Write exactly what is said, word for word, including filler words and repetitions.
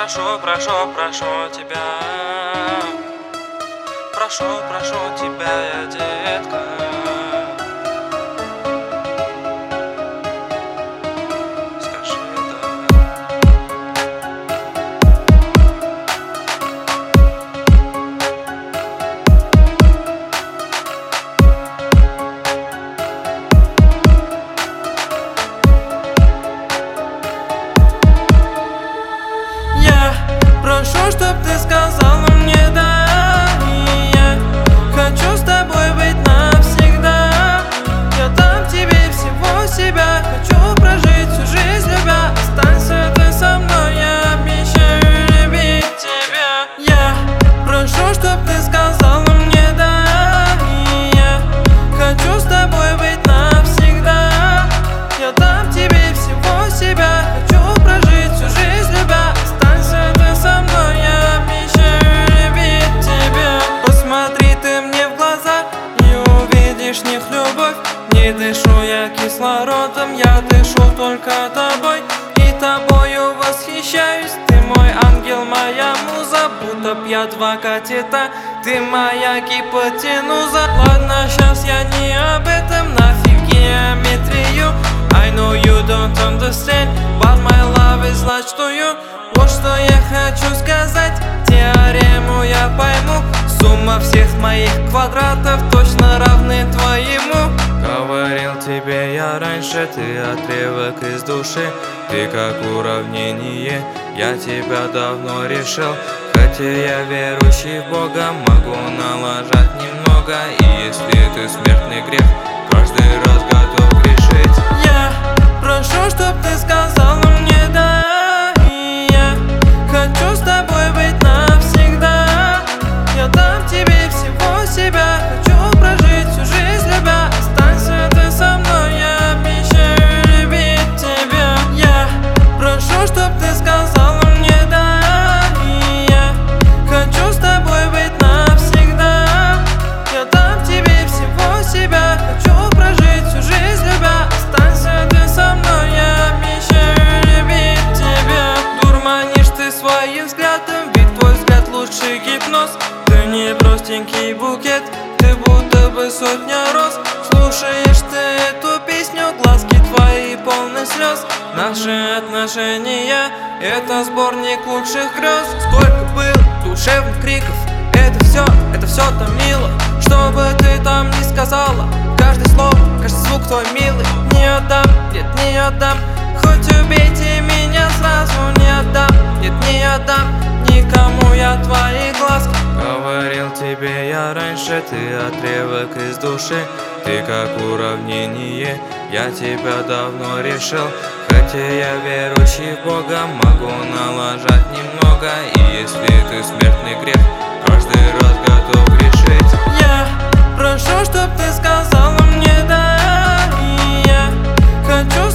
прошу, прошу, прошу тебя. Прошу, прошу тебя, я детка. Скажи да. Я прошу, чтоб ты сказала мне да, и я хочу с тобой быть навсегда. Я дам тебе всего себя, хочу прожить всю жизнь любя. Останься ты со мной, я обещаю любить тебя. Я прошу, чтоб ты сказала мне да, и я хочу с тобой быть навсегда. Я дам тебе всего себя, хочу прожить всю жизнь любя. Останься ты со мной, я обещаю любить тебя. Посмотри ты мне в глаза и увидишь в них любовь. Не дышу я кислородом, я дышу только тобой. И тобою восхищаюсь, ты мой ангел, моя муза. Будто б я два катета, ты моя гипотенуза. Ладно, сейчас я не об этом, нафиг геометрию. I know you don't understand, but my love is large to you. Вот что я хочу сказать, теорему я пойму. Сумма всех моих квадратов точно равны твоему. Говорил тебе я раньше, ты отрывок из души. Ты как уравнение, я тебя давно решил. Хотя я верующий в Бога, могу налажать немного. И если ты смертный грех, каждый раз готов грешить. Я прошу, чтоб ты сказала мне да, и я хочу с тобой быть навсегда. Я дам тебе всего себя, хочу прожить всю жизнь любя. Останься ты со мной, я обещаю любить тебя. Я прошу, чтоб ты сказала мне да, и я хочу с тобой быть навсегда. Я дам тебе всего себя, хочу прожить всю жизнь любя. Останься ты со мной, я обещаю любить тебя. Дурманишь ты своим взглядом, ведь твой взгляд лучший гипноз. Ты не простенький букет, ты будто бы сотня роз. Слушаешь ты эту песню, глазки твои полны слез. Наши отношения — это сборник лучших грез. Сколько было душевных криков, это все, это все томило. Что бы ты там ни сказала, каждое слово, каждый звук твой милый. Не отдам, нет, не отдам, хоть убейте меня сразу. Не отдам, нет, не отдам никому я твои глазки. Говорил тебе я раньше, ты отрывок из души. Ты как уравнение, я тебя давно решил. Хотя я верующий в Бога, могу налажать немного. И если ты смертный грех, каждый раз готов грешить. Я прошу, чтоб ты сказала мне да, и я хочу